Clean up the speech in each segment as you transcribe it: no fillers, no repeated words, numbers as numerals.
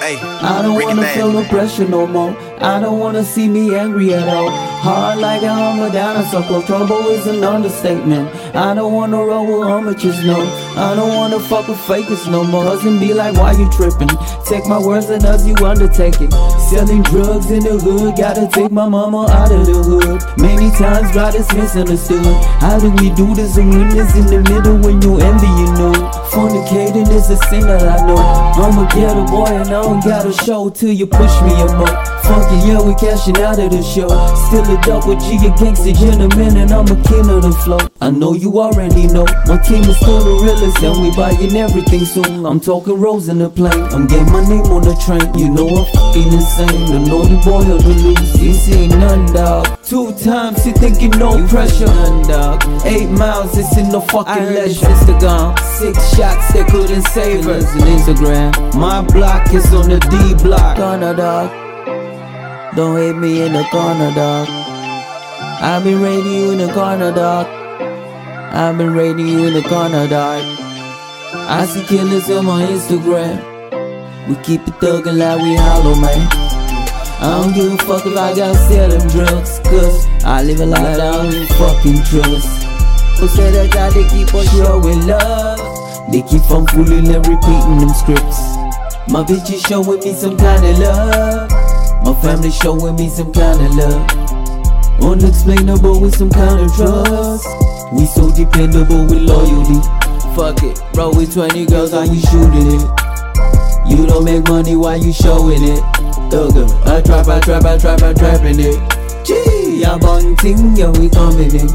Hey, I don't wanna feel no pressure no more. I don't wanna see me angry at all. Hard like a Hummer down a circle. Trouble is an understatement. I don't wanna roll with amateurs, no. I don't wanna fuck with fakers no more. Husband be like, why you tripping? Take my words and us, you undertake it. Selling drugs in the hood, gotta take my mama out of the hood. Many times God is misunderstood. How do we do this and when it's in the middle when you envy, you know? Fornicating is a sin that I know. I'm a ghetto boy and I don't gotta show till you push me a more. Funky, yeah, we cashing out of the show. Still a double G, a gangsta gentleman, and I'm a king of the flow. I know you already know, my team is still the realest, and we buying everything soon. I'm talking rows in the plane, I'm getting my name on the train. You know I'm fucking insane, the naughty boy or the loose. This ain't none, dog. 2 times, you thinking no pressure, none, dog. 8 miles, it's in no fucking leisure. Instagram, 6 shots, they couldn't save us. On Instagram, my block is on the D block. Corner, dog. Don't hate me in the corner, dog. I've been raiding you in the corner, dog. I've been raiding you in the corner, dog. I see killers on my Instagram. We keep it thuggin' like we hollow, man. I don't give a fuck if I gotta sell them drugs, cause I live a life that I don't fucking trust. Who said that God, they keep on showing love? They keep on fooling and repeating them scripts. My bitch is showing me some kind of love. My family showing me some kind of love. Unexplainable with some kind of trust. We so dependable with loyalty. Fuck it, roll with 20 girls, how you shooting it? You don't make money, why you showing it? Thugger, I trapping it. Gee, I'm bunting, yo, we coming in.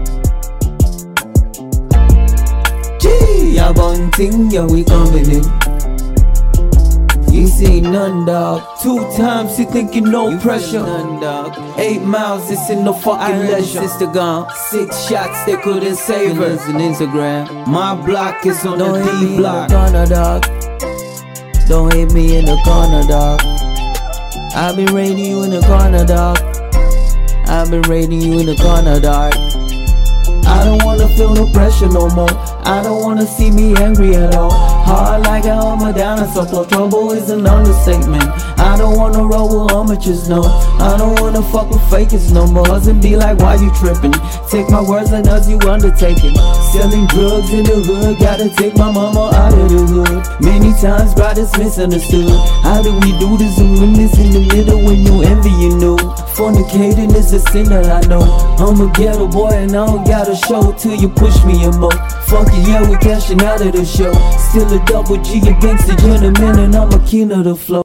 Gee, I'm bunting, yo, we coming in. You see none, dog. 2 times, you thinking no pressure, none, dog. 8 miles, it's in no fucking leisure. Sister gone, 6 shots, they couldn't save us. On Instagram, my block is on the D block. Corner, dog. Don't hate me in the corner, dog. I've been raiding you in the corner, dog. I've been raiding you in the corner, dog. I don't wanna feel no pressure no more. I don't wanna see me angry at all. Hard like a Hummer down a circle. Trouble is an understatement. I don't wanna roll with amateurs, no. I don't wanna fuck with fakers no more. Husband be like, why you tripping? Take my words and us, you undertaking. Selling drugs in the hood, gotta take my mama out of the hood. Many times God is misunderstood. How do we do this and when it's in the middle when you envy, you know? Fornicating is a sin that I know. I'm a ghetto boy and I don't gotta show till you push me a more. Funky, yeah, we cashing out of the show. Still a double G, a gangsta gentleman, and I'm a king of the flow.